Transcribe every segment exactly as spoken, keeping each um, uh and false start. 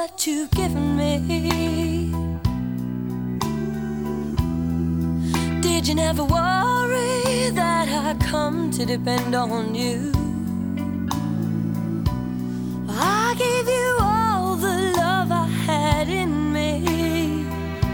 that you've given me. Did you never worry that I'd come to depend on you? I gave you all the love I had in me,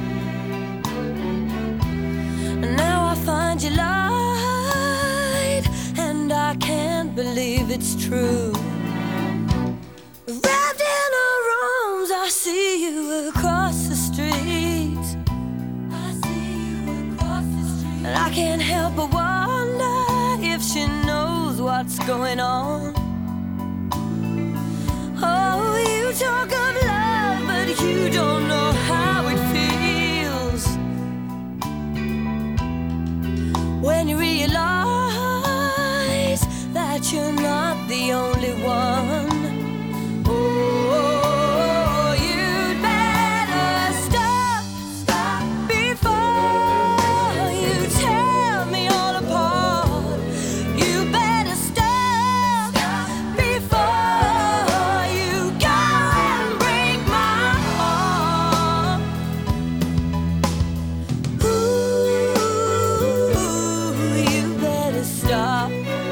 and now I find you lied, and I can't believe it's true. Wrapped in her arms, I see you across the street. I see you across the street, and I can't help but wonder if she knows what's going on. Oh, you talk of love, but you don't know how it feels when you realize that you're not the only one. Oh, you'd better stop, stop before you tear me all apart. You better stop, stop before you go and break my heart. Ooh, you better stop.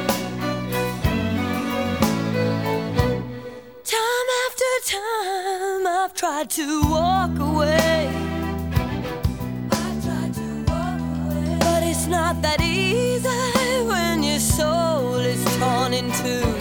Time after time I've tried to walk away. I've tried to walk away, but it's not that easy when your soul is torn in two.